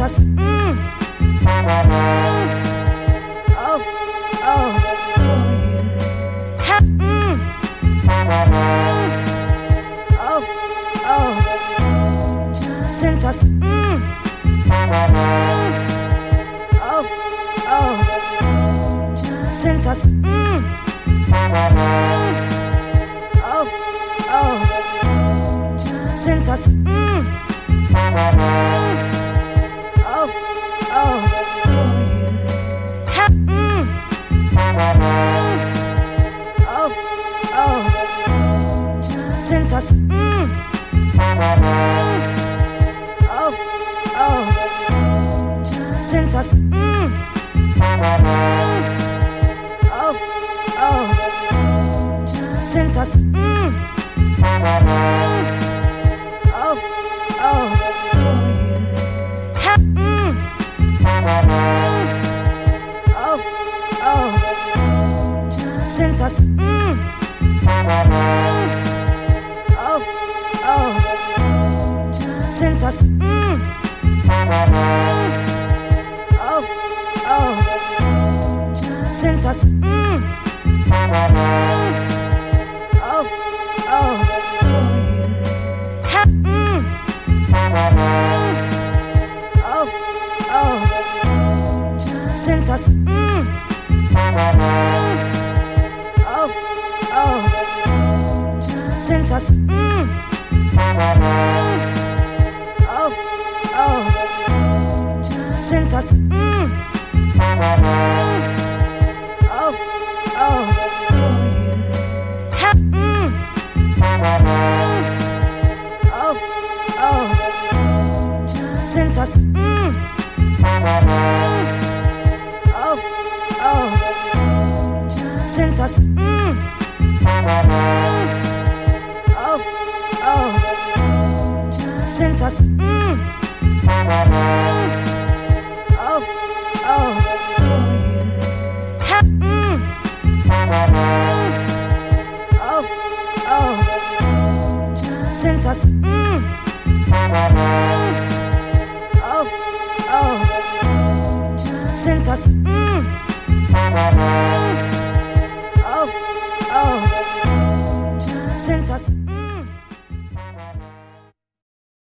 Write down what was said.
Sensas. Oh, oh. Ha, oh, oh. Sensas. Oh, oh. Sensas. Oh, oh. Sensas. Oh, oh. Ha, oh, oh. Sensas. Oh, oh. Sensas. Oh, oh. Sensas. Oh, oh. Ha, oh, oh. Sensas. Oh, oh. Sensas. Oh, oh. Sensas. Oh, oh. Ha, oh, oh. Sensas. Oh, oh. Sensas. Oh, oh. Sensas. Oh, oh. Ha, oh, oh. Sensas. Oh, oh. Sensas. Oh, oh. Sensas. Oh, oh. Ha, oh, oh. Sensas. Oh, oh. Sensas. Oh, oh.